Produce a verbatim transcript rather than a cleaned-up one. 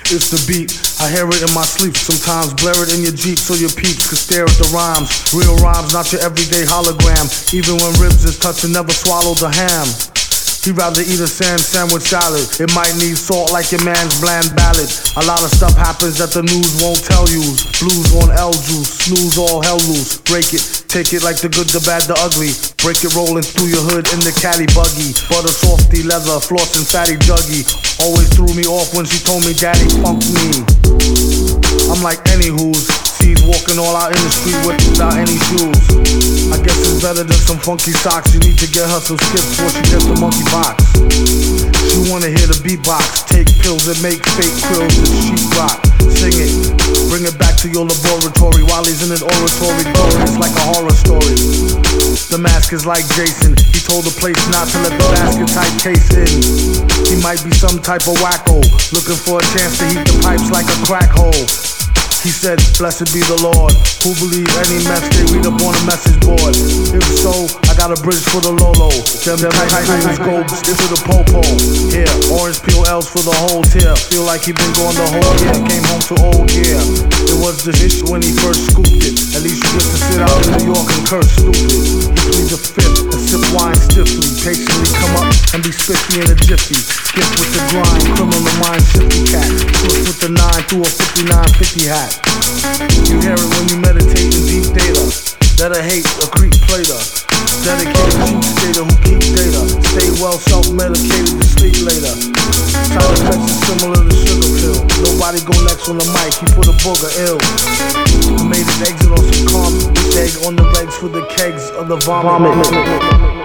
It's the beat, I hear it in my sleep. Sometimes blare it in your Jeep so your peeps can stare at the rhymes. Real rhymes, not your everyday hologram. Even when ribs is touching, never swallow the ham. He'd rather eat a sand sandwich salad. It might need salt like your man's bland ballad. A lot of stuff happens that the news won't tell you. Blues on L juice, snooze all hell loose. Break it, take it like the good, the bad, the ugly. Break it rolling through your hood in the caddy buggy. Butter softy leather, flossing fatty juggy. Always threw me off when she told me daddy funked me. I'm like anywho's. She's walking all out in the street without any shoes. I guess it's better than some funky socks. You need to get her some skips before she gets the monkey box. She wanna hear the beatbox. Take pills that make fake quills and sheetrock. Sing it, bring it back to your laboratory. While he's in his oratory, it's like a horror story. The mask is like Jason. He told the place not to let the basket type case in. He might be some type of wacko, looking for a chance to heat the pipes like a crack hole. He said, blessed be the Lord, who believe any mess they read up on a message board. If so, I got a bridge for the Lolo. Them tight niggas go to the popo. Here, orange peel L's for the whole tier. Feel like he been going the whole year. Came home to old gear. It was the hit when he first scooped it. At least you get to sit out in New York and curse stupid. He pleads the fifth and sip wine stiffly. Patiently come up and be spiffy in a jiffy. Skip with the grind, criminal mind shifty cat. Swift with the nine through a fifty-nine fifty hat. You hear it when you meditate in deep data. That I hate, a creep plater. Dedicated cheap skater who keep data. Stay well self-medicated to sleep later. Side effects are similar to sugar pill. Nobody go next on the mic, he put a booger ill. He made his exit on some calm. Egg on the legs for the kegs of the vomit.